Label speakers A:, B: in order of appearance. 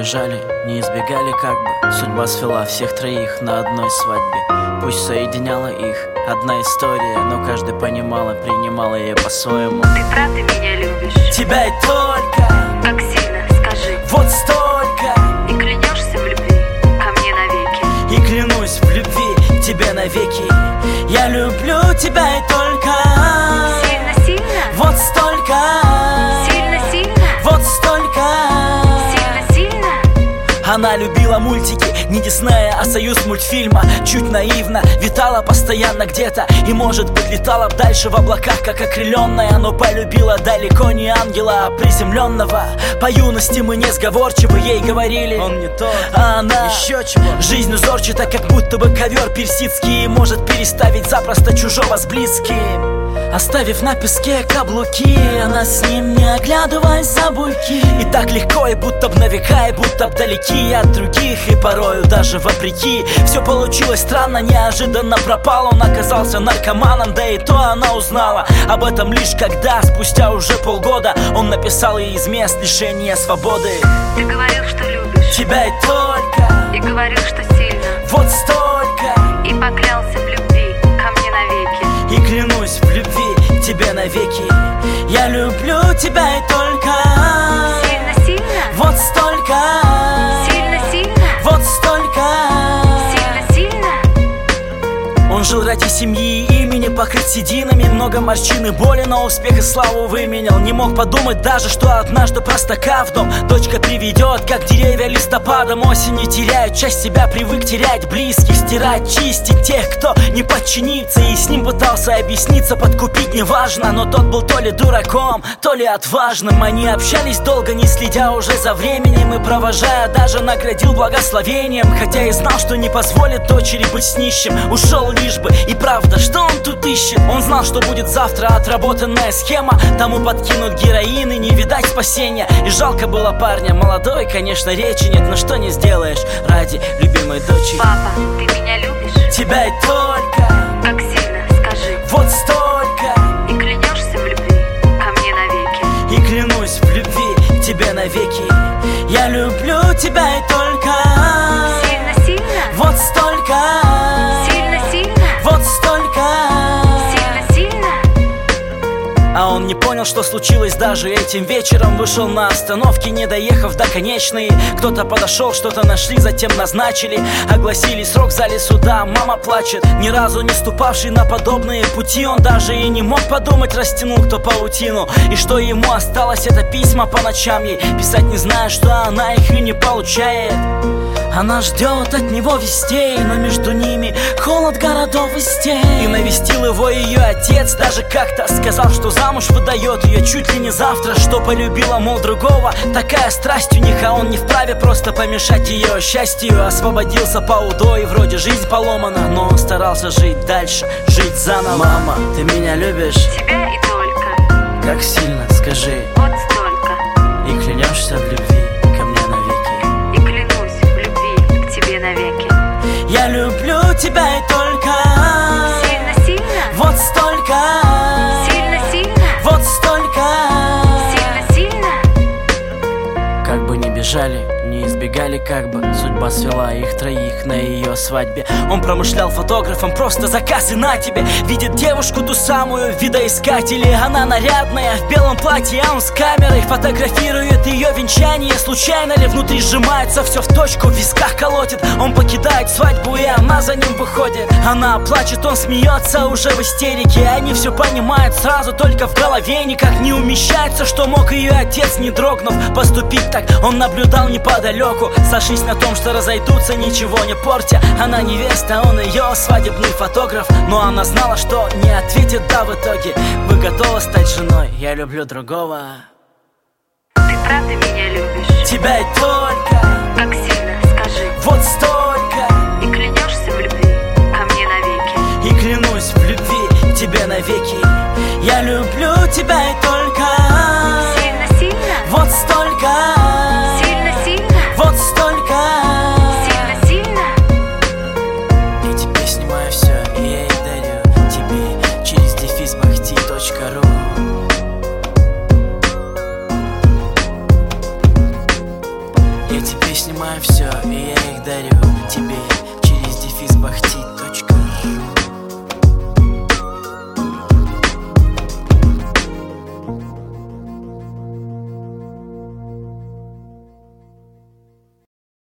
A: бежали, не избегали как бы. Судьба свела всех троих на одной свадьбе. Пусть соединяла их одна история, но каждый понимал и принимал ее по-своему.
B: Ты правда меня любишь?
A: Тебя и только.
B: Как сильно, скажи.
A: Вот столько.
B: И клянешься в любви ко мне навеки?
A: И клянусь в любви тебе навеки. Я люблю тебя и только.
B: Сильно-сильно?
A: Вот столько.
B: Сильно-сильно?
A: Вот столько.
B: Сильно-сильно?
A: Она любила мультики, не Диснея, а союз мультфильма. Чуть наивно, витала постоянно где-то. И может быть летала б дальше в облаках, как окрыленная. Но полюбила далеко не ангела, а приземленного. По юности мы несговорчивы, ей говорили он не тот, а она еще чего. Жизнь узорчата, как будто бы ковер персидский. Может переставить запросто чужого с близким. Оставив на песке каблуки, она с ним, не оглядываясь за буйки. И так легко, и будто б на века, и будто б далеки от других. И порою даже вопреки. Все получилось странно, неожиданно пропал. Он оказался наркоманом, да и то она узнала об этом лишь когда, спустя уже полгода, он написал ей из мест лишения свободы.
B: Ты говорил, что любишь.
A: Тебя и только.
B: И говорил, что сильно.
A: Вот столько.
B: И поклялся в любви ко мне навеки.
A: И клянусь в любви тебе навеки. Я люблю тебя и только.
B: Сильно-сильно?
A: Вот столько.
B: Сильно-сильно?
A: Вот столько.
B: Сильно-сильно?
A: Он жил ради семьи, имени покрыт сединами. Много морщин и боли, но успех и славу выменял. Не мог подумать даже, что однажды простака в дом дочка приведет, как деревья листопадом. Осенью теряют часть себя, привык терять близких, стирать, чистить тех, кто не подчинится. И с ним пытался объясниться, подкупить неважно. Но тот был то ли дураком, то ли отважным. Они общались долго, не следя уже за временем. И провожая, даже наградил благословением. Хотя и знал, что не позволит дочери быть с нищим. Ушел лишь бы, и правда, что он тут ищет? Он знал, что будет завтра отработанная схема. Тому подкинут героин и не видать спасения. И жалко было парня, молодой, конечно, речи нет. Но что не сделаешь ради любимой дочери.
B: Папа, ты меня любишь?
A: Тебя и только.
B: Как сильно, скажи.
A: Вот столько.
B: И клянешься в любви ко мне навеки?
A: И клянусь в любви тебе навеки. Я люблю тебя и только.
B: Сильно-сильно?
A: Вот столько.
B: Сильно-сильно?
A: Вот столько.
B: Сильно-сильно?
A: А он не понял, что случилось даже этим вечером. Вышел на остановке, не доехав до конечной. Кто-то подошел, что-то нашли, затем назначили. Огласили срок в зале суда, мама плачет. Ни разу не ступавший на подобные пути. Он даже и не мог подумать, растянул кто паутину. И что ему осталось, это письма по ночам ей писать, не зная, что она их и не получает. Она ждет от него вестей, но между ними холод городов и стен. И навестил его ее отец, даже как-то сказал, что замуж выдает ее чуть ли не завтра. Что полюбила, мол, другого, такая страсть у них. А он не вправе просто помешать ее счастью. Освободился по УДО и вроде жизнь поломана, но он старался жить дальше, жить заново. Мама, ты меня любишь?
B: Тебя и только.
A: Как сильно, скажи.
B: Вот столько.
A: И клянешься в любви ко мне навеки?
B: И клянусь в любви к тебе навеки?
A: Я люблю тебя и только.
B: Сильно-сильно?
A: Вот столько.
B: Сильно-сильно?
A: Вот столько.
B: Сильно-сильно?
A: Как бы ни бежали, не избегали как бы. Судьба свела их троих на ее свадьбе. Он промышлял фотографом, просто заказ и на тебе. Видит девушку ту самую, видоискатели. Она нарядная, в белом платье, а он с камерой фотографирует ее венчание. Случайно ли внутри сжимается все в точку, в висках колотит. Он покидает свадьбу, и она за ним выходит. Она плачет, он смеется уже в истерике. Они все понимают сразу, только в голове никак не умещается, что мог ее отец, не дрогнув, поступить так. Он наблюдал неподалеку, сошлись на том, что разойдутся, ничего не портя. Она невеста, он ее свадебный фотограф. Но она знала, что не ответит «да» в итоге. Вы готовы стать женой? Я люблю другого.
B: Ты правда меня любишь?
A: Тебя и только.
B: Как сильно, скажи.
A: Вот столько.
B: И клянешься в любви ко мне навеки?
A: И клянусь в любви тебе навеки. Я люблю тебя и